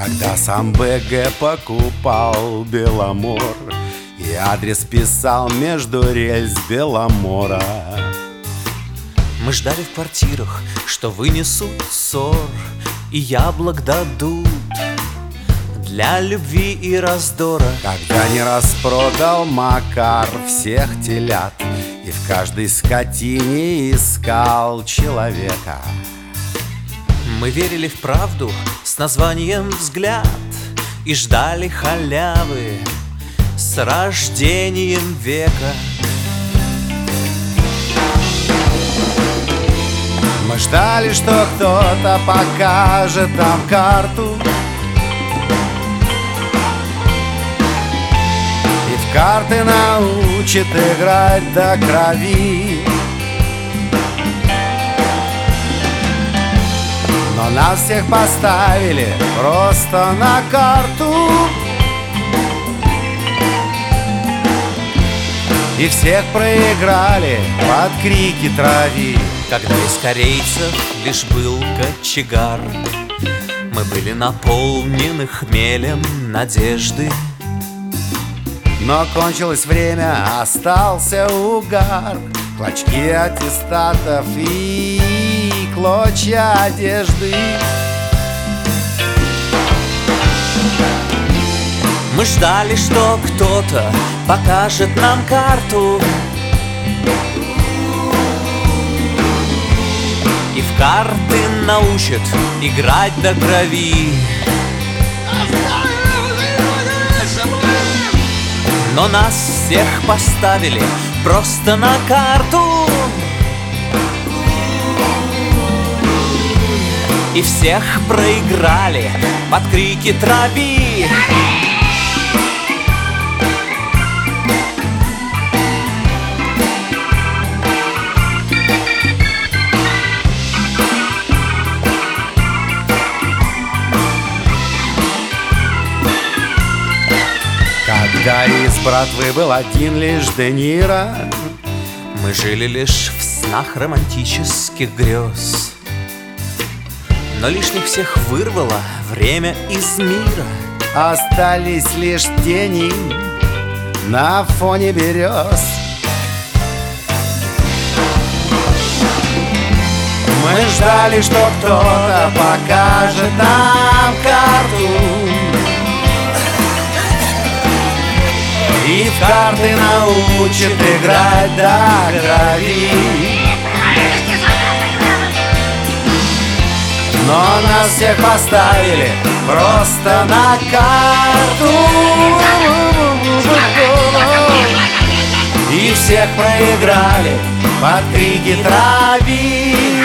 Когда сам БГ покупал Беломор и адрес писал между рельс Беломора. Мы ждали в квартирах, что вынесут ссор и яблок дадут для любви и раздора. Когда не распродал Макар всех телят и в каждой скотине искал человека. Мы верили в правду с названием «Взгляд» и ждали халявы с рождением века. Мы ждали, что кто-то покажет нам карту и в карты научит играть до крови. Но нас всех поставили просто на карту и всех проиграли под крики «Трави». Когда из корейцев лишь был кочегар, мы были наполнены хмелем надежды. Но кончилось время, остался угар, клочки аттестатов и клочья одежды. Мы ждали, что кто-то покажет нам карту и в карты научит играть до крови. Но нас всех поставили просто на карту и всех проиграли под крики «Трави». Когда из братвы был один лишь Де Ниро, мы жили лишь в снах романтических грез. Но лишних всех вырвало время из мира. остались лишь тени на фоне берез. Мы ждали, что кто-то покажет нам карту и в карты научит играть до крови. Но нас всех поставили просто на карту и всех проиграли под крики «Трави».